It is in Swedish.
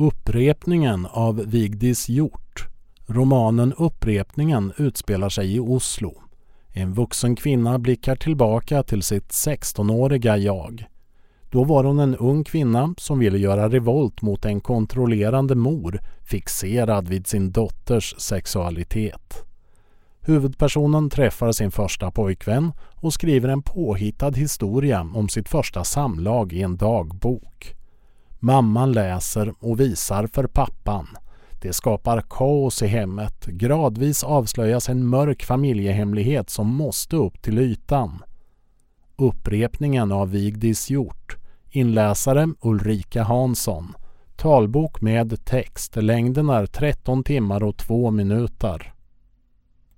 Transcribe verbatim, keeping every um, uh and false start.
Upprepningen av Vigdis Hjort. Romanen Upprepningen utspelar sig i Oslo. En vuxen kvinna blickar tillbaka till sitt sextonåriga jag. Då var hon en ung kvinna som ville göra revolt mot en kontrollerande mor fixerad vid sin dotters sexualitet. Huvudpersonen träffar sin första pojkvän och skriver en påhittad historia om sitt första samlag i en dagbok. Mamman läser och visar för pappan. Det skapar kaos i hemmet. Gradvis avslöjas en mörk familjehemlighet som måste upp till ytan. Upprepningen av Vigdis Hjort. Inläsare Ulrika Hansson. Talbok med text. Längden är tretton timmar och två minuter.